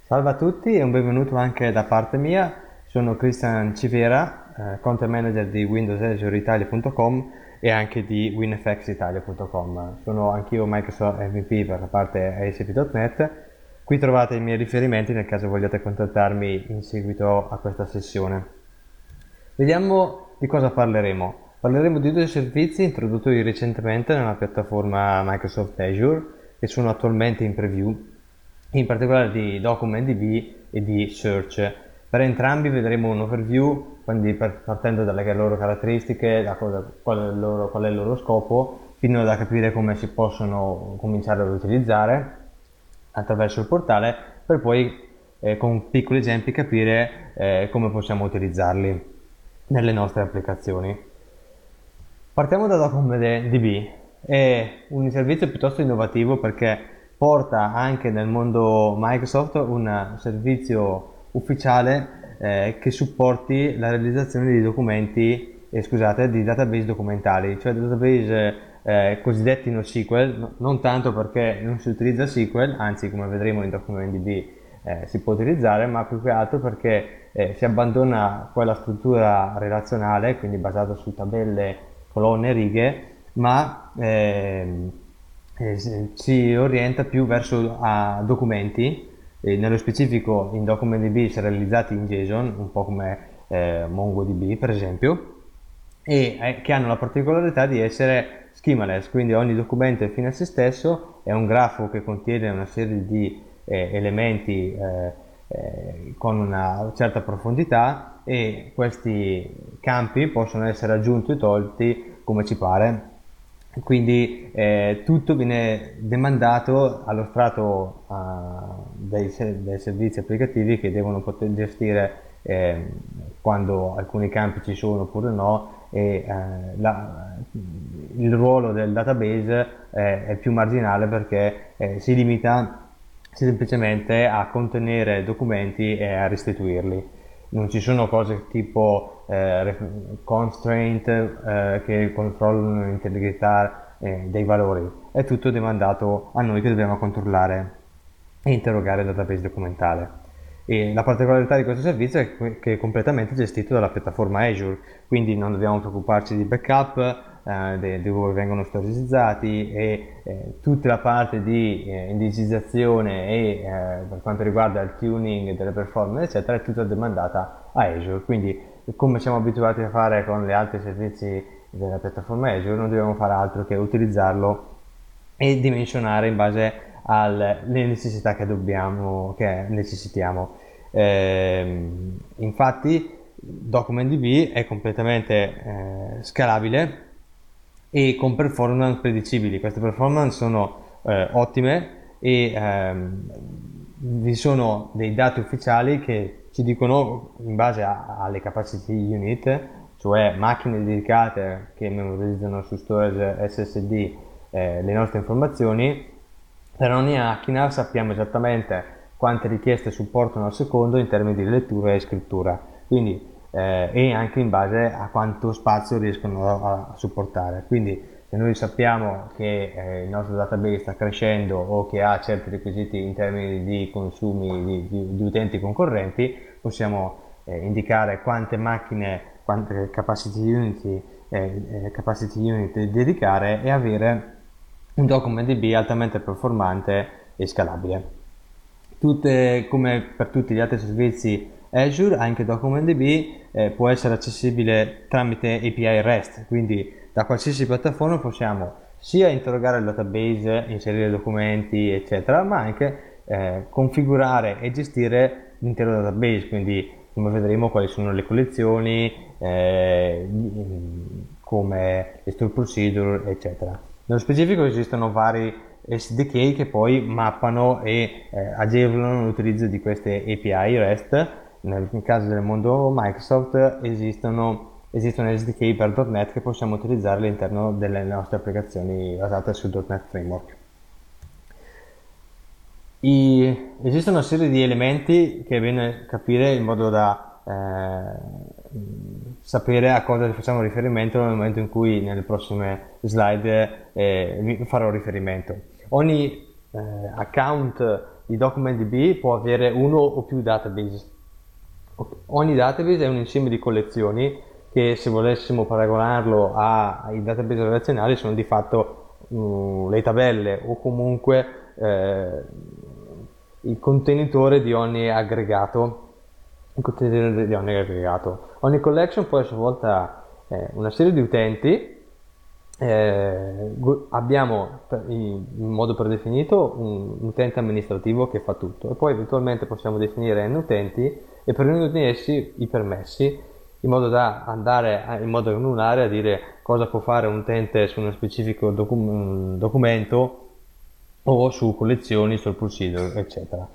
Salve a tutti e un benvenuto anche da parte mia. Sono Cristian Civera, Content Manager di Windows Azure Italia.com e anche di WinFX Italia.com. Sono anch'io Microsoft MVP per la parte ASP.NET. Qui trovate i miei riferimenti nel caso vogliate contattarmi in seguito a questa sessione. Vediamo di cosa parleremo. Parleremo di due servizi introdotti recentemente nella piattaforma Microsoft Azure che sono attualmente in preview, in particolare di DocumentDB e di Search. Per entrambi vedremo un overview, quindi partendo dalle loro caratteristiche, qual è il loro scopo, fino da capire come si possono cominciare ad utilizzare attraverso il portale, per poi con piccoli esempi capire come possiamo utilizzarli nelle nostre applicazioni. Partiamo da DocumentDB, è un servizio piuttosto innovativo perché porta anche nel mondo Microsoft un servizio ufficiale che supporti la realizzazione di documenti, scusate, di database documentali, cioè database cosiddetti NoSQL, non tanto perché non si utilizza SQL, anzi come vedremo in DocumentDB si può utilizzare, ma più che altro perché si abbandona quella struttura relazionale, quindi basata su tabelle, colonne e righe, ma si orienta più verso documenti, nello specifico in DocumentDB serializzati in JSON, un po' come MongoDB per esempio, e che hanno la particolarità di essere schemaless, quindi ogni documento è fine a se stesso, è un grafo che contiene una serie di elementi con una certa profondità e questi campi possono essere aggiunti o tolti come ci pare. Quindi tutto viene demandato allo strato dei servizi applicativi che devono poter gestire quando alcuni campi ci sono oppure no e il ruolo del database è più marginale perché si limita semplicemente a contenere documenti e a restituirli. Non ci sono cose tipo constraint che controllano l'integrità dei valori, è tutto demandato a noi che dobbiamo controllare e interrogare il database documentale. E la particolarità di questo servizio è che è completamente gestito dalla piattaforma Azure, quindi non dobbiamo preoccuparci di backup, di dove vengono storicizzati e tutta la parte di indicizzazione e per quanto riguarda il tuning delle performance eccetera è tutta demandata a Azure, quindi come siamo abituati a fare con gli altri servizi della piattaforma Azure non dobbiamo fare altro che utilizzarlo e dimensionare in base alle necessità che necessitiamo. Infatti DocumentDB è completamente scalabile e con performance predicibili. Queste performance sono ottime e vi sono dei dati ufficiali che ci dicono in base alle capacity unit, cioè macchine dedicate che memorizzano su storage SSD le nostre informazioni, per ogni macchina sappiamo esattamente quante richieste supportano al secondo in termini di lettura e scrittura, quindi, e anche in base a quanto spazio riescono a supportare. Quindi se noi sappiamo che il nostro database sta crescendo o che ha certi requisiti in termini di consumi di utenti concorrenti, possiamo indicare quante macchine, quante capacity unit dedicare e avere un DocumentDB altamente performante e scalabile. Come per tutti gli altri servizi Azure, anche DocumentDB può essere accessibile tramite API REST, quindi da qualsiasi piattaforma possiamo sia interrogare il database, inserire documenti, eccetera, ma anche configurare e gestire l'intero database, quindi come vedremo quali sono le collezioni, come le store procedure, eccetera. Nello specifico esistono vari SDK che poi mappano e agevolano l'utilizzo di queste API REST. Nel caso del mondo Microsoft esistono SDK per .NET che possiamo utilizzare all'interno delle nostre applicazioni basate sul .NET Framework. Esistono una serie di elementi che è bene capire in modo da sapere a cosa facciamo riferimento nel momento in cui nelle prossime slide vi farò riferimento. Ogni account di DocumentDB può avere uno o più database. Ogni database è un insieme di collezioni che, se volessimo paragonarlo ai database relazionali, sono di fatto le tabelle o comunque il contenitore di ogni aggregato. Il contenitore di ogni aggregato. Ogni collection poi a sua volta una serie di utenti. Abbiamo in modo predefinito un utente amministrativo che fa tutto, e poi eventualmente possiamo definire n utenti e per ognuno di essi i permessi, in modo da andare in modo granulare a dire cosa può fare un utente su uno specifico documento o su collezioni, sul procedure, eccetera.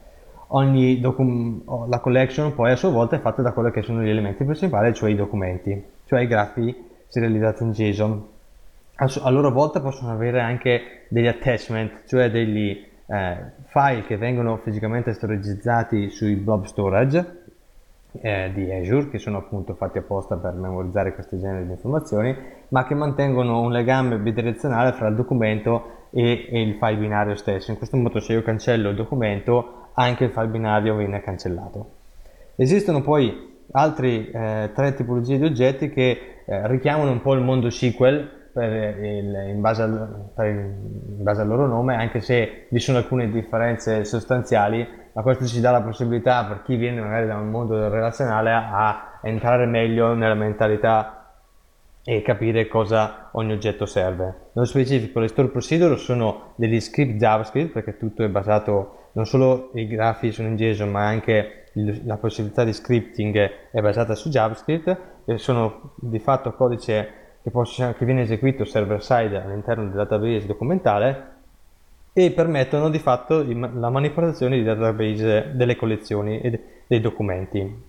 La collection poi a sua volta è fatta da quelli che sono gli elementi principali, cioè i documenti, cioè i grafi serializzati in JSON. A loro volta possono avere anche degli attachment, cioè degli file che vengono fisicamente storagizzati sui blob storage di Azure, che sono appunto fatti apposta per memorizzare questo genere di informazioni, ma che mantengono un legame bidirezionale fra il documento e il file binario stesso. In questo modo, se io cancello il documento, anche il file binario viene cancellato. Esistono poi altri tre tipologie di oggetti che richiamano un po' il mondo SQL in base al loro nome, anche se vi sono alcune differenze sostanziali, ma questo ci dà la possibilità, per chi viene magari da un mondo relazionale, a entrare meglio nella mentalità e capire cosa ogni oggetto serve. Nello specifico, le store procedure sono degli script JavaScript, perché tutto è basato, non solo i grafi sono in JSON, ma anche la possibilità di scripting è basata su JavaScript, e sono di fatto codice che viene eseguito server side all'interno del database documentale, e permettono di fatto la manipolazione di database delle collezioni e dei documenti.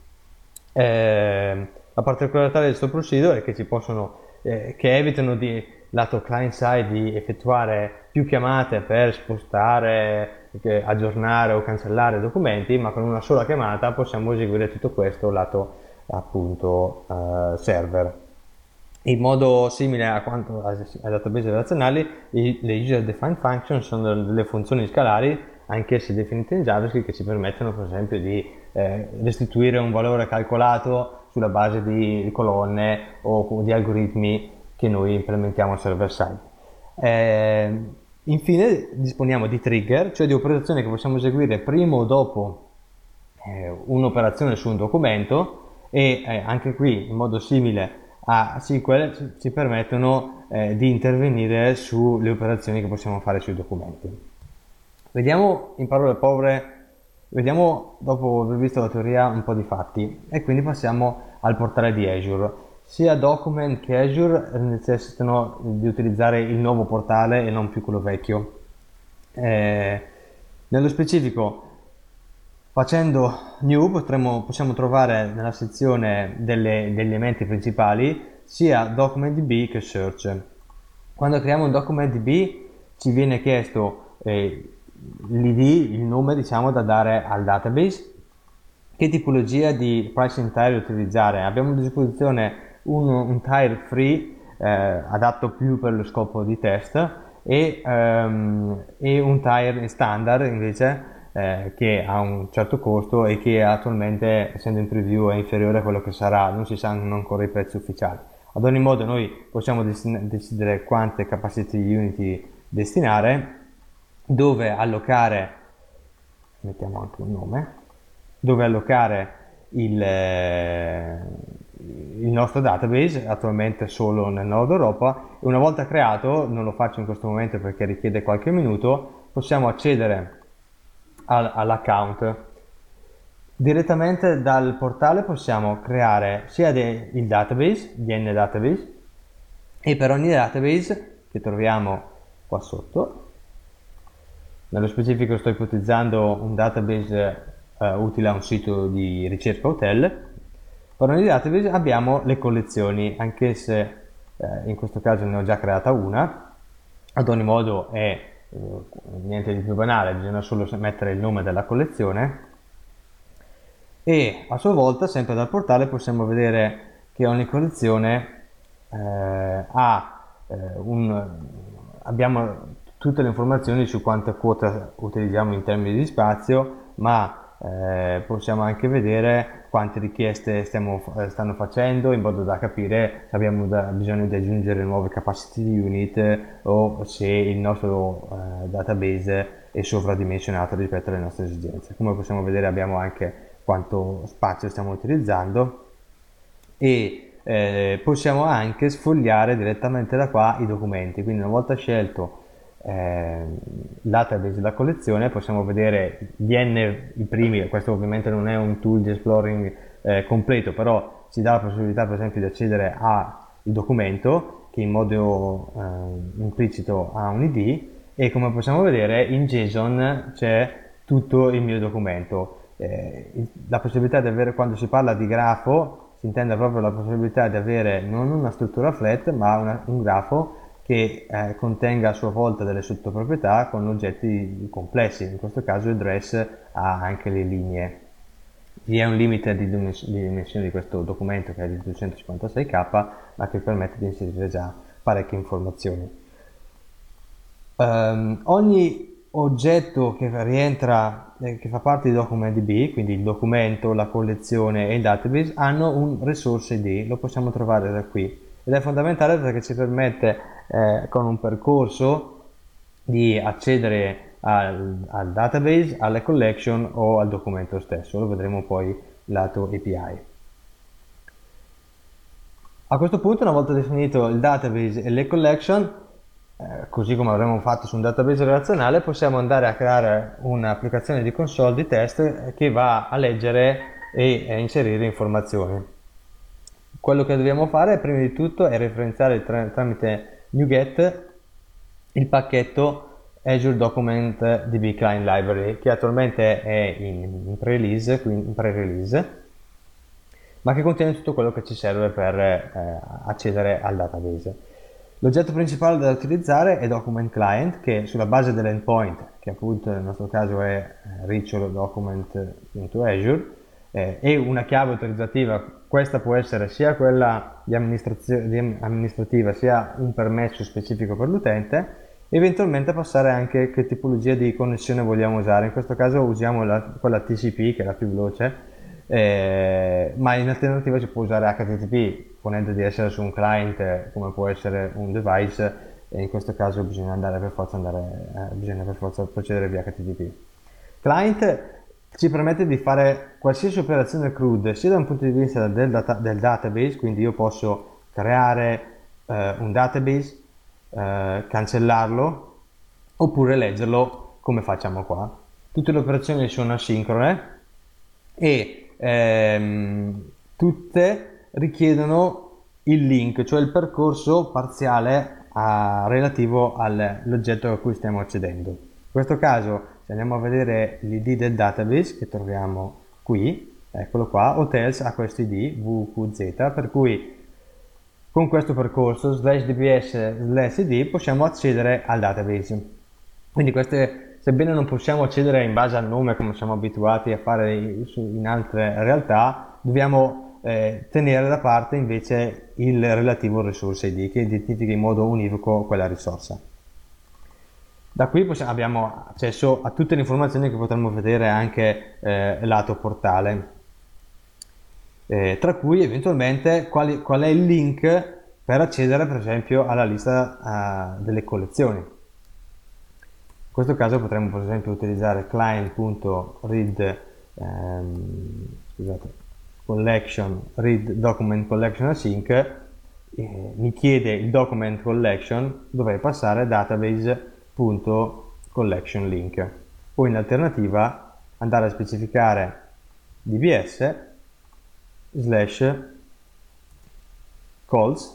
La particolarità del store procedure è che che evitano lato client side di effettuare più chiamate per spostare, aggiornare o cancellare documenti, ma con una sola chiamata possiamo eseguire tutto questo lato appunto server. In modo simile a quanto ai database relazionali, le user defined function sono delle funzioni scalari, anche se definite in JavaScript, che ci permettono per esempio di restituire un valore calcolato sulla base di colonne o di algoritmi che noi implementiamo server side. Infine disponiamo di trigger, cioè di operazioni che possiamo eseguire prima o dopo un'operazione su un documento, e anche qui in modo simile a SQL ci permettono di intervenire sulle operazioni che possiamo fare sui documenti. Vediamo in parole povere, vediamo dopo aver visto la teoria un po' di fatti, e quindi passiamo al portale di Azure. Sia Document che Azure necessitano di utilizzare il nuovo portale e non più quello vecchio. Nello specifico, facendo new possiamo trovare nella sezione degli elementi principali sia DocumentDB che Search. Quando creiamo un DocumentDB ci viene chiesto l'id, il nome diciamo da dare al database, che tipologia di pricing tire utilizzare. Abbiamo a disposizione un tire free adatto più per lo scopo di test e un tire standard invece che ha un certo costo e che attualmente, essendo in preview, è inferiore a quello che sarà, non si sanno ancora i prezzi ufficiali. Ad ogni modo noi possiamo decidere quante capacity unity destinare, dove allocare, mettiamo anche un nome, dove allocare il nostro database, attualmente solo nel nord Europa, e una volta creato, non lo faccio in questo momento perché richiede qualche minuto, possiamo accedere all'account. Direttamente dal portale possiamo creare sia il database, DN database, e per ogni database che troviamo qua sotto, nello specifico sto ipotizzando un database utile a un sito di ricerca hotel. Per ogni database abbiamo le collezioni, anche se in questo caso ne ho già creata una. Ad ogni modo è niente di più banale, bisogna solo mettere il nome della collezione, e a sua volta sempre dal portale possiamo vedere che ogni collezione abbiamo tutte le informazioni su quanta quota utilizziamo in termini di spazio, ma possiamo anche vedere quante richieste stanno facendo, in modo da capire se abbiamo bisogno di aggiungere nuove capacity unit o se il nostro database è sovradimensionato rispetto alle nostre esigenze. Come possiamo vedere abbiamo anche quanto spazio stiamo utilizzando e possiamo anche sfogliare direttamente da qua i documenti. Quindi una volta scelto il database della collezione possiamo vedere gli i primi. Questo ovviamente non è un tool di exploring completo, però ci dà la possibilità per esempio di accedere al documento che in modo implicito ha un ID, e come possiamo vedere in JSON c'è tutto il mio documento. La possibilità di avere, quando si parla di grafo, si intende proprio la possibilità di avere non una struttura flat, ma un grafo che contenga a sua volta delle sottoproprietà con oggetti complessi. In questo caso il dress ha anche le linee. Vi è un limite di dimensione di questo documento che è di 256k, ma che permette di inserire già parecchie informazioni. Ogni oggetto che rientra, che fa parte di DocumentDB, quindi il documento, la collezione e il database, hanno un resource ID, lo possiamo trovare da qui, ed è fondamentale perché ci permette con un percorso di accedere al database, alle collection o al documento stesso. Lo vedremo poi lato API. A questo punto, una volta definito il database e le collection, così come avremmo fatto su un database relazionale, possiamo andare a creare un'applicazione di console di test che va a leggere e a inserire informazioni. Quello che dobbiamo fare prima di tutto è referenziare tramite NuGet il pacchetto Azure Document DB Client Library, che attualmente è in pre-release, ma che contiene tutto quello che ci serve per accedere al database. L'oggetto principale da utilizzare è Document Client, che sulla base dell'endpoint, che appunto nel nostro caso è Ritual Document.azure, e una chiave autorizzativa. Questa può essere sia quella di amministrativa, sia un permesso specifico per l'utente. Eventualmente passare anche che tipologia di connessione vogliamo usare. In questo caso usiamo quella TCP, che è la più veloce, ma in alternativa si può usare HTTP, ponendo di essere su un client come può essere un device, e in questo caso bisogna per forza procedere via HTTP. Client ci permette di fare qualsiasi operazione CRUD, sia da un punto di vista del database, quindi io posso creare un database, cancellarlo oppure leggerlo come facciamo qua. Tutte le operazioni sono asincrone e tutte richiedono il link, cioè il percorso parziale relativo all'oggetto a cui stiamo accedendo. In questo caso, se andiamo a vedere l'id del database che troviamo qui, eccolo qua, hotels ha questo id wqz, per cui con questo percorso /dbs/id possiamo accedere al database. Quindi queste, sebbene non possiamo accedere in base al nome come siamo abituati a fare in altre realtà, dobbiamo tenere da parte invece il relativo resource ID che identifica in modo univoco quella risorsa. Da qui abbiamo accesso a tutte le informazioni che potremmo vedere anche lato portale. Tra cui eventualmente qual è il link per accedere per esempio alla lista delle collezioni. In questo caso potremmo per esempio utilizzare client.read collection read document collection async, mi chiede il document collection, dovrei passare database.collection link, o in alternativa andare a specificare dbs /calls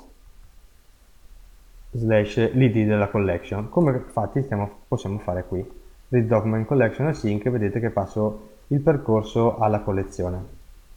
/l'id della collection, come infatti possiamo fare qui. Read document collection async, vedete che passo il percorso alla collezione.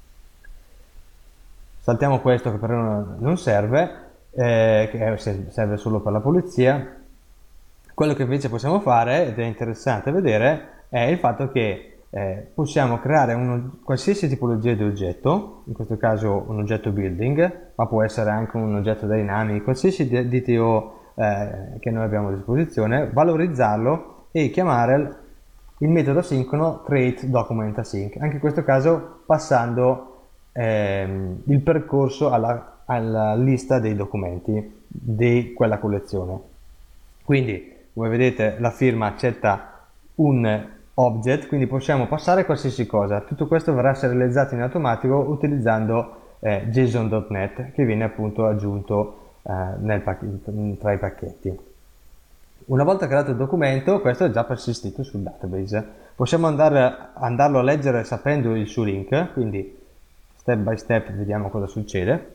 Saltiamo questo che però non serve, che serve solo per la pulizia. Quello che invece possiamo fare, ed è interessante vedere, è il fatto che possiamo creare qualsiasi tipologia di oggetto, in questo caso un oggetto building, ma può essere anche un oggetto dynamic, qualsiasi DTO che noi abbiamo a disposizione, valorizzarlo e chiamare il metodo asincrono createDocumentAsync, anche in questo caso passando il percorso alla lista dei documenti di quella collezione. Quindi, come vedete, la firma accetta un object, quindi possiamo passare qualsiasi cosa. Tutto questo verrà serializzato in automatico utilizzando JSON.NET, che viene appunto aggiunto tra i pacchetti. Una volta creato il documento, questo è già persistito sul database. Possiamo andarlo a leggere sapendo il suo link, quindi step by step vediamo cosa succede.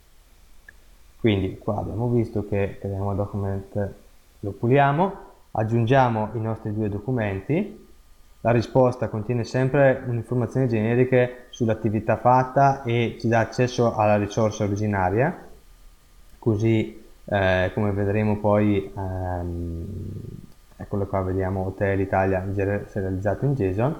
Quindi qua abbiamo visto che creiamo il document, lo puliamo, aggiungiamo i nostri due documenti. La risposta contiene sempre informazioni generiche sull'attività fatta e ci dà accesso alla risorsa originaria, così come vedremo poi, eccolo qua, vediamo Hotel Italia serializzato in JSON.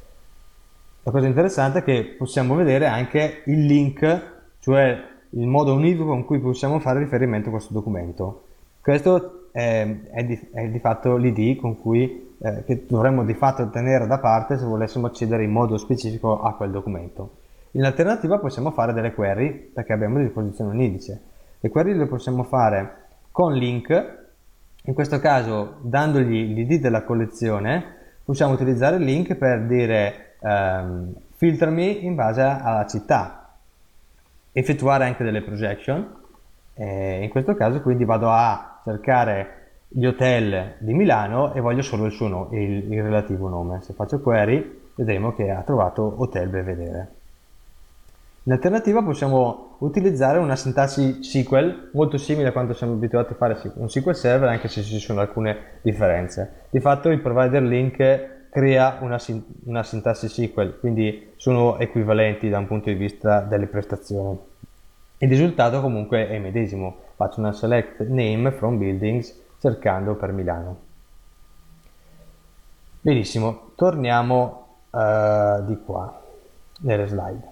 La cosa interessante è che possiamo vedere anche il link, cioè il modo univoco con cui possiamo fare riferimento a questo documento. Questo è di fatto l'ID con cui che dovremmo di fatto tenere da parte se volessimo accedere in modo specifico a quel documento. In alternativa possiamo fare delle query perché abbiamo a disposizione un indice. Le query le possiamo fare con link, in questo caso dandogli l'ID della collezione possiamo utilizzare il link per dire filtrami in base alla città, effettuare anche delle projection, in questo caso quindi vado a cercare gli hotel di Milano e voglio solo il relativo nome. Se faccio query vedremo che ha trovato Hotel Belvedere. In alternativa possiamo utilizzare una sintassi SQL molto simile a quanto siamo abituati a fare un SQL Server, anche se ci sono alcune differenze. Di fatto il provider link crea una sintassi SQL, quindi sono equivalenti da un punto di vista delle prestazioni. Il risultato comunque è il medesimo. Faccio una select name from buildings cercando per Milano. Benissimo, torniamo di qua nelle slide.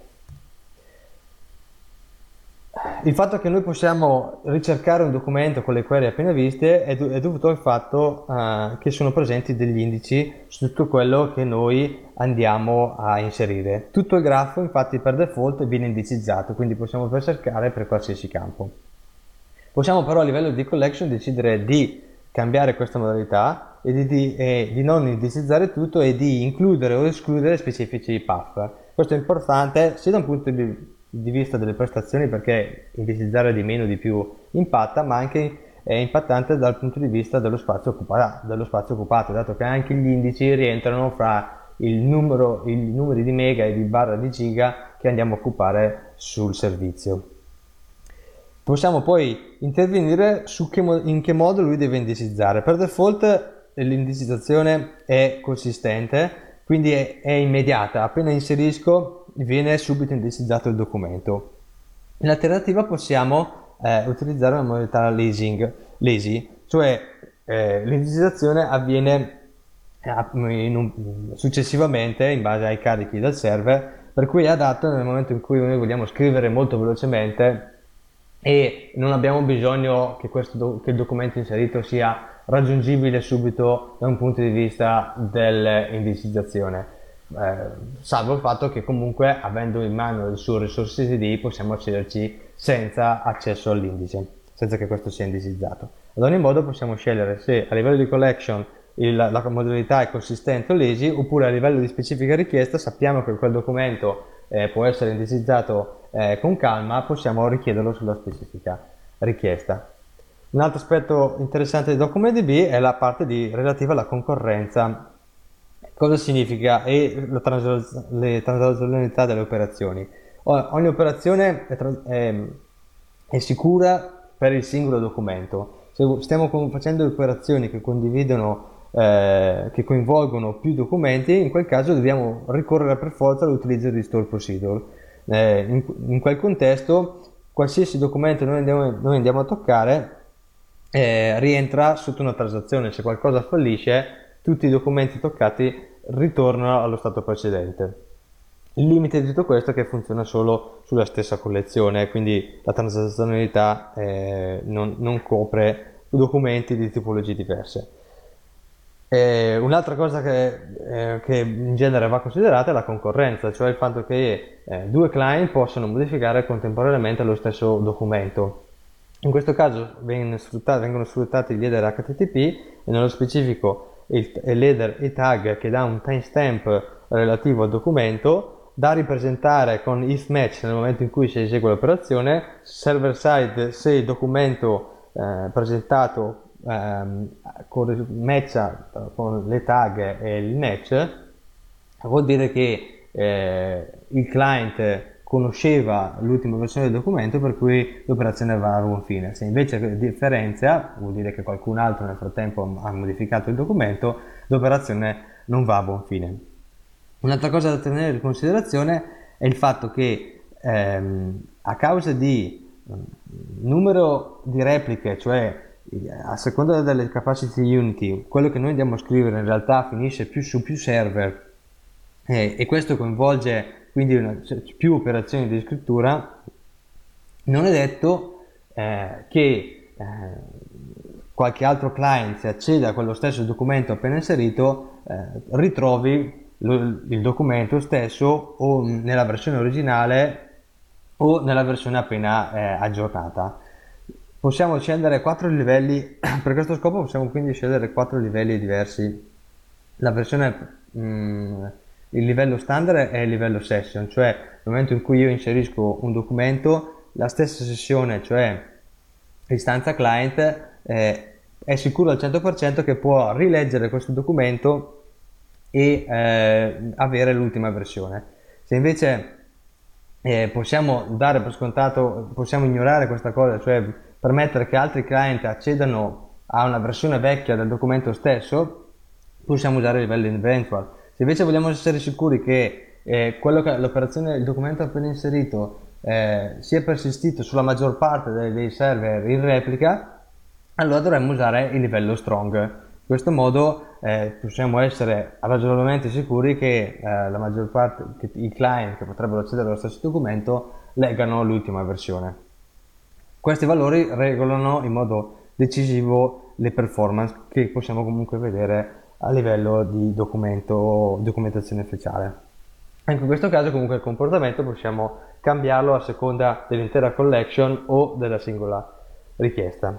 Il fatto che noi possiamo ricercare un documento con le query appena viste è dovuto al fatto che sono presenti degli indici su tutto quello che noi andiamo a inserire. Tutto il grafo infatti per default viene indicizzato, quindi possiamo cercare per qualsiasi campo. Possiamo però a livello di collection decidere di cambiare questa modalità e di non indicizzare tutto e di includere o escludere specifici path. Questo è importante sia da un punto di vista delle prestazioni, perché indicizzare di meno o di più impatta, ma anche è impattante dal punto di vista dello spazio occupato, dato che anche gli indici rientrano fra i numeri di mega e di barra di giga che andiamo a occupare sul servizio. Possiamo poi intervenire su in che modo lui deve indicizzare. Per default l'indicizzazione è consistente, quindi è immediata. Appena inserisco viene subito indicizzato il documento. In alternativa possiamo utilizzare una modalità lazy, cioè l'indicizzazione avviene successivamente in base ai carichi del server, per cui è adatto nel momento in cui noi vogliamo scrivere molto velocemente e non abbiamo bisogno che il documento inserito sia raggiungibile subito da un punto di vista dell'indicizzazione, salvo il fatto che comunque avendo in mano il suo resources ID possiamo accederci senza accesso all'indice, senza che questo sia indicizzato. Ad ogni modo possiamo scegliere se a livello di collection la modalità è consistente o lazy, oppure a livello di specifica richiesta sappiamo che quel documento può essere indicizzato con calma, possiamo richiederlo sulla specifica richiesta. Un altro aspetto interessante di DocumentDB è la parte relativa alla concorrenza. Cosa significa? E le transazionalità delle operazioni. Ogni operazione è sicura per il singolo documento. Se stiamo facendo operazioni che coinvolgono più documenti, in quel caso dobbiamo ricorrere per forza all'utilizzo di store procedure. In quel contesto, qualsiasi documento noi andiamo a toccare rientra sotto una transazione. Se qualcosa fallisce, tutti i documenti toccati ritornano allo stato precedente. Il limite di tutto questo è che funziona solo sulla stessa collezione, quindi la transazionalità non copre su documenti di tipologie diverse. Un'altra cosa che in genere va considerata è la concorrenza, cioè il fatto che due client possano modificare contemporaneamente lo stesso documento. In questo caso vengono sfruttati gli header HTTP e nello specifico l'header e tag che dà un timestamp relativo al documento da ripresentare con if match nel momento in cui si esegue l'operazione, server side se il documento presentato matcha con le tag e il match, vuol dire che il client conosceva l'ultima versione del documento per cui l'operazione va a buon fine. Se invece differenzia, vuol dire che qualcun altro nel frattempo ha modificato il documento, l'operazione non va a buon fine. Un'altra cosa da tenere in considerazione è il fatto che a causa di numero di repliche, cioè a seconda delle capacity Unity, quello che noi andiamo a scrivere in realtà finisce su più server e questo coinvolge quindi più operazioni di scrittura. Non è detto che qualche altro client, se accede a quello stesso documento appena inserito, ritrovi il documento stesso o nella versione originale o nella versione appena aggiornata. Possiamo scendere 4 livelli, per questo scopo possiamo quindi scegliere 4 livelli diversi. La versione, il livello standard è il livello session, cioè nel momento in cui io inserisco un documento, la stessa sessione, cioè istanza client, è sicuro al 100% che può rileggere questo documento e avere l'ultima versione. Se invece possiamo dare per scontato, possiamo ignorare questa cosa, cioè permettere che altri client accedano a una versione vecchia del documento stesso, possiamo usare il livello eventual. Se invece vogliamo essere sicuri che l'operazione, il documento appena inserito sia persistito sulla maggior parte dei server in replica, allora dovremmo usare il livello strong. In questo modo possiamo essere ragionevolmente sicuri che la maggior parte, che i client che potrebbero accedere allo stesso documento leggano l'ultima versione. Questi valori regolano in modo decisivo le performance che possiamo comunque vedere a livello di documentazione ufficiale. Anche in questo caso comunque il comportamento possiamo cambiarlo a seconda dell'intera collection o della singola richiesta.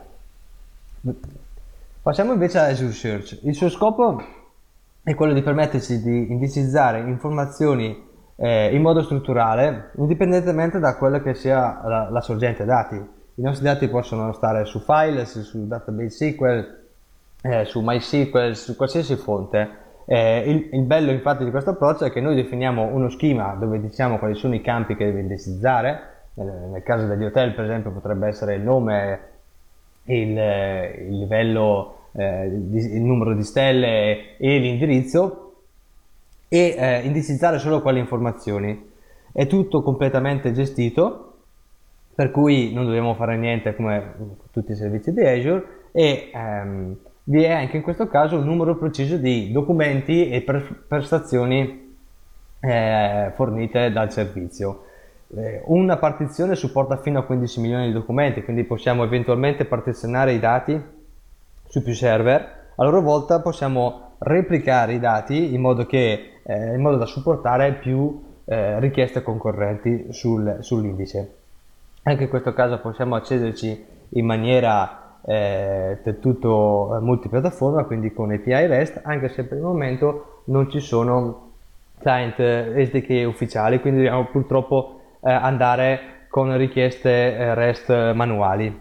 Passiamo invece a Azure Search. Il suo scopo è quello di permetterci di indicizzare informazioni in modo strutturale, indipendentemente da quella che sia la sorgente dati. I nostri dati possono stare su Files, su Database SQL, su MySQL, su qualsiasi fonte. Il bello infatti di questo approccio è che noi definiamo uno schema dove diciamo quali sono i campi che deve indicizzare. Nel caso degli hotel, per esempio, potrebbe essere il nome, il livello, il numero di stelle e l'indirizzo, e indicizzare solo quelle informazioni. È tutto completamente gestito, per cui non dobbiamo fare niente come tutti i servizi di Azure, e vi è anche in questo caso un numero preciso di documenti e prestazioni fornite dal servizio. Una partizione supporta fino a 15 milioni di documenti, quindi possiamo eventualmente partizionare i dati su più server. A loro volta possiamo replicare i dati in modo da supportare più richieste concorrenti sull'indice. Anche in questo caso possiamo accederci in maniera del tutto multipiattaforma, quindi con API REST, anche se per il momento non ci sono client SDK ufficiali, quindi dobbiamo purtroppo andare con richieste REST manuali.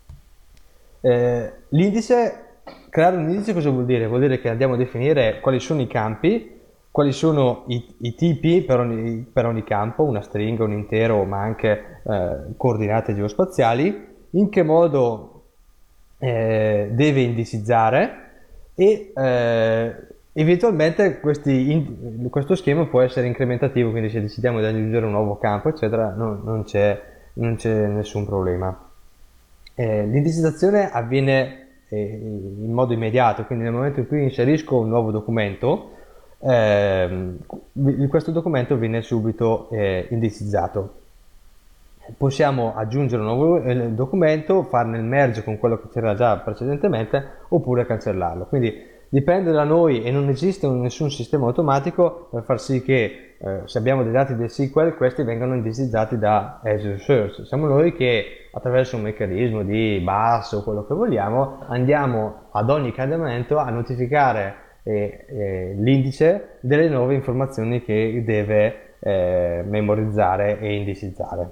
Creare un indice cosa vuol dire? Vuol dire che andiamo a definire quali sono i campi, quali sono i tipi per ogni campo, una stringa, un intero, ma anche coordinate geospaziali, in che modo deve indicizzare e eventualmente questo schema può essere incrementativo, quindi se decidiamo di aggiungere un nuovo campo, eccetera, non c'è nessun problema. L'indicizzazione avviene in modo immediato, quindi nel momento in cui inserisco un nuovo documento, questo documento viene subito indicizzato. possiamo aggiungere un nuovo documento, farne il merge con quello che c'era già precedentemente oppure cancellarlo. Quindi dipende da noi e non esiste nessun sistema automatico per far sì che se abbiamo dei dati del SQL questi vengano indicizzati da Azure Search. Siamo noi che attraverso un meccanismo di bus o quello che vogliamo andiamo ad ogni cambiamento a notificare l'indice delle nuove informazioni che deve memorizzare e indicizzare.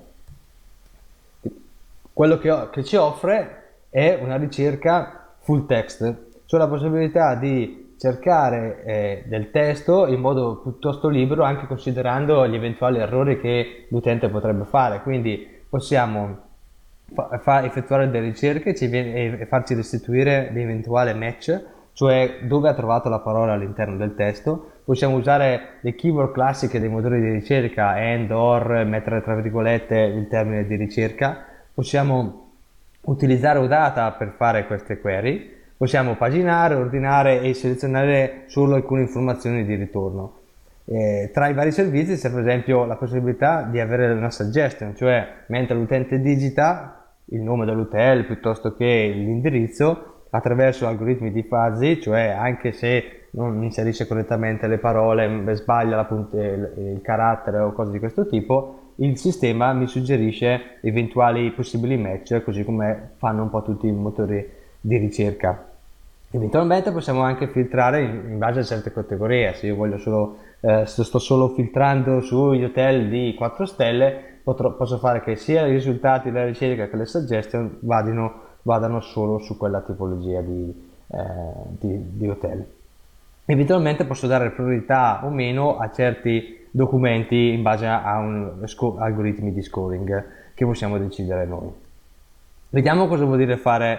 Quello che ci offre è una ricerca full text, cioè la possibilità di cercare del testo in modo piuttosto libero, anche considerando gli eventuali errori che l'utente potrebbe fare. Quindi possiamo effettuare delle ricerche e farci restituire l'eventuale match, cioè dove ha trovato la parola all'interno del testo. Possiamo usare le keyword classiche dei motori di ricerca, and, or, mettere tra virgolette il termine di ricerca. Possiamo utilizzare OData per fare queste query, possiamo paginare, ordinare e selezionare solo alcune informazioni di ritorno. Tra i vari servizi c'è per esempio la possibilità di avere una suggestion, cioè mentre l'utente digita il nome dell'hotel piuttosto che l'indirizzo, attraverso algoritmi di fuzzy, cioè anche se non inserisce correttamente le parole, sbaglia il carattere o cose di questo tipo, il sistema mi suggerisce eventuali possibili match, così come fanno un po' tutti i motori di ricerca. Eventualmente possiamo anche filtrare in base a certe categorie. Se io voglio solo, sto solo filtrando sugli hotel di 4 stelle, posso fare che sia i risultati della ricerca che le suggestion vadano solo su quella tipologia di hotel. Eventualmente posso dare priorità o meno a certi documenti in base a algoritmi di scoring che possiamo decidere noi. Vediamo cosa vuol dire fare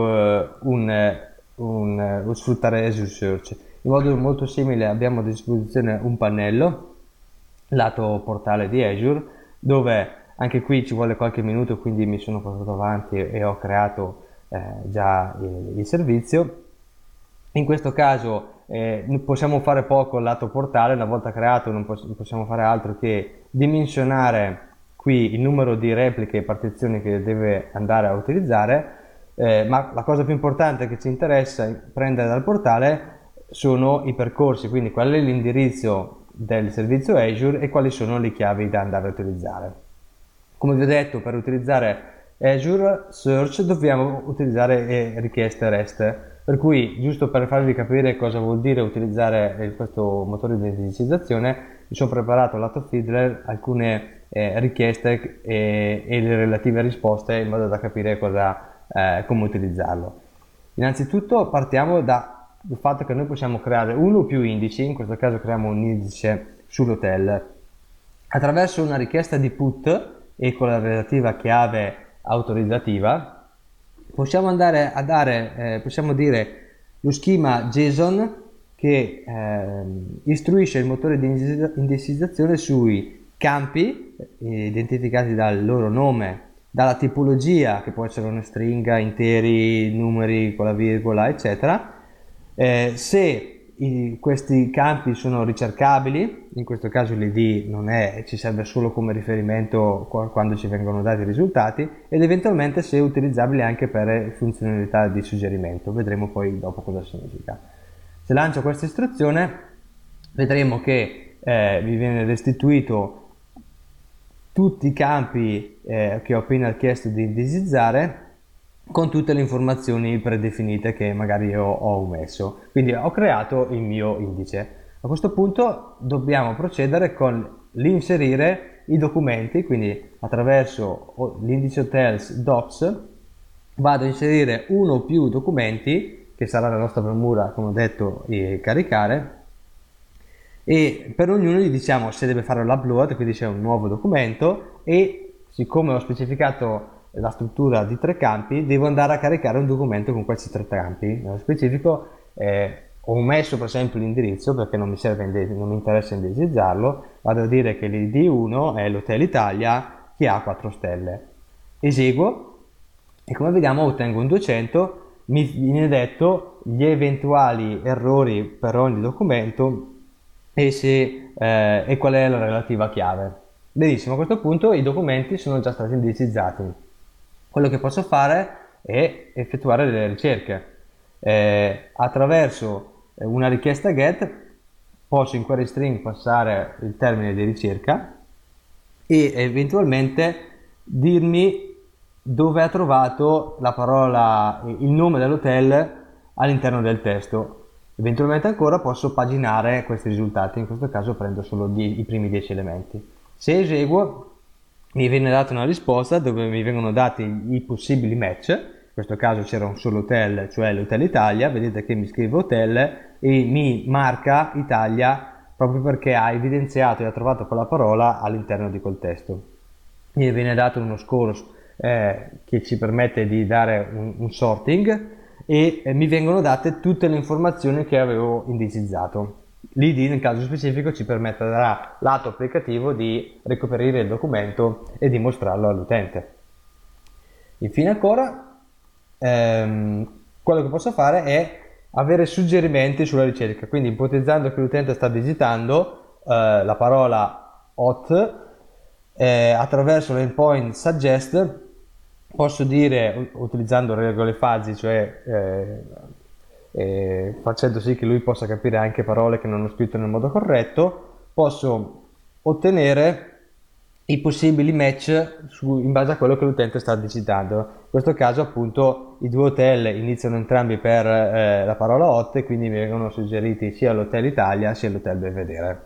sfruttare Azure Search. In modo molto simile abbiamo a disposizione un pannello lato portale di Azure, dove anche qui ci vuole qualche minuto, quindi mi sono portato avanti e ho creato già il servizio. In questo caso possiamo fare poco lato portale, una volta creato non possiamo fare altro che dimensionare qui il numero di repliche e partizioni che deve andare a utilizzare, ma la cosa più importante che ci interessa prendere dal portale sono i percorsi, quindi qual è l'indirizzo del servizio Azure e quali sono le chiavi da andare a utilizzare. Come vi ho detto, per utilizzare Azure Search dobbiamo utilizzare richieste REST, per cui giusto per farvi capire cosa vuol dire utilizzare questo motore di indicizzazione, mi sono preparato lato Fiddler alcune richieste e le relative risposte in modo da capire come utilizzarlo. Innanzitutto partiamo dal fatto che noi possiamo creare uno o più indici, in questo caso creiamo un indice sull'hotel. Attraverso una richiesta di put e con la relativa chiave autorizzativa possiamo andare a dare, possiamo dire, lo schema JSON che istruisce il motore di indicizzazione sui campi identificati dal loro nome, dalla tipologia, che può essere una stringa, interi, numeri con la virgola, eccetera. Se questi campi sono ricercabili, in questo caso l'id non è, ci serve solo come riferimento quando ci vengono dati i risultati, ed eventualmente se utilizzabili anche per funzionalità di suggerimento. Vedremo poi dopo cosa significa. Se lancio questa istruzione vedremo che vi viene restituito tutti i campi che ho appena chiesto di indicizzare con tutte le informazioni predefinite che magari io ho omesso. Quindi ho creato il mio indice. A questo punto dobbiamo procedere con l'inserire i documenti, quindi attraverso l'indice hotels docs vado a inserire uno o più documenti, che sarà la nostra premura, come ho detto, caricare, e per ognuno gli diciamo se deve fare l'upload, quindi c'è un nuovo documento, e siccome ho specificato la struttura di 3 campi, devo andare a caricare un documento con questi 3 campi. Nello specifico ho omesso per esempio l'indirizzo perché non mi interessa indicizzarlo, vado a dire che l'ID1 è l'Hotel Italia che ha 4 stelle. Eseguo e come vediamo ottengo un 200, mi viene detto gli eventuali errori per ogni documento e qual è la relativa chiave. Benissimo, a questo punto i documenti sono già stati indicizzati. Quello che posso fare è effettuare delle ricerche. Attraverso una richiesta GET posso in query string passare il termine di ricerca e eventualmente dirmi dove ha trovato la parola, il nome dell'hotel all'interno del testo. Eventualmente ancora posso paginare questi risultati, in questo caso prendo solo i primi 10 elementi. Se eseguo mi viene data una risposta dove mi vengono dati i possibili match, in questo caso c'era un solo hotel, cioè l'Hotel Italia, vedete che mi scrive hotel e mi marca Italia proprio perché ha evidenziato e ha trovato quella parola all'interno di quel testo. Mi viene dato uno score che ci permette di dare un sorting e mi vengono date tutte le informazioni che avevo indicizzato. L'ID nel caso specifico ci permetterà lato applicativo di recuperare il documento e di mostrarlo all'utente. Infine ancora, quello che posso fare è avere suggerimenti sulla ricerca, quindi ipotizzando che l'utente sta visitando la parola hot, attraverso l'endpoint suggest posso dire, utilizzando regole fuzzy, cioè facendo sì che lui possa capire anche parole che non ho scritto nel modo corretto, posso ottenere i possibili match in base a quello che l'utente sta digitando. In questo caso appunto i due hotel iniziano entrambi per la parola hot e quindi mi vengono suggeriti sia l'Hotel Italia sia l'Hotel Belvedere.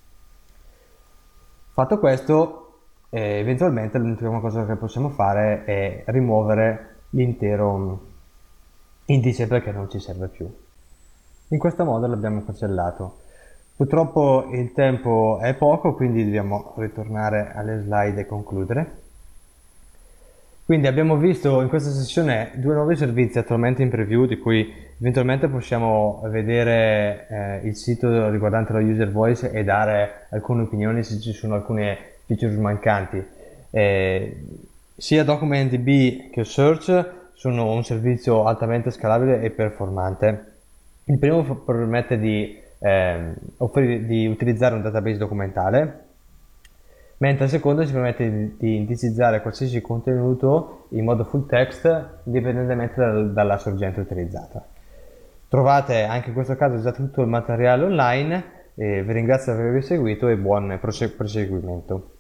Fatto questo, eventualmente l'ultima cosa che possiamo fare è rimuovere l'intero indice perché non ci serve più. In questo modo l'abbiamo cancellato. Purtroppo il tempo è poco, quindi dobbiamo ritornare alle slide e concludere. Quindi abbiamo visto in questa sessione due nuovi servizi attualmente in preview, di cui eventualmente possiamo vedere il sito riguardante la user voice e dare alcune opinioni se ci sono alcune feature mancanti. Sia DocumentDB che Search sono un servizio altamente scalabile e performante. Il primo permette di utilizzare un database documentale, mentre il secondo ci permette di indicizzare qualsiasi contenuto in modo full text indipendentemente dalla sorgente utilizzata. Trovate anche in questo caso già tutto il materiale online, vi ringrazio per avervi seguito e buon proseguimento.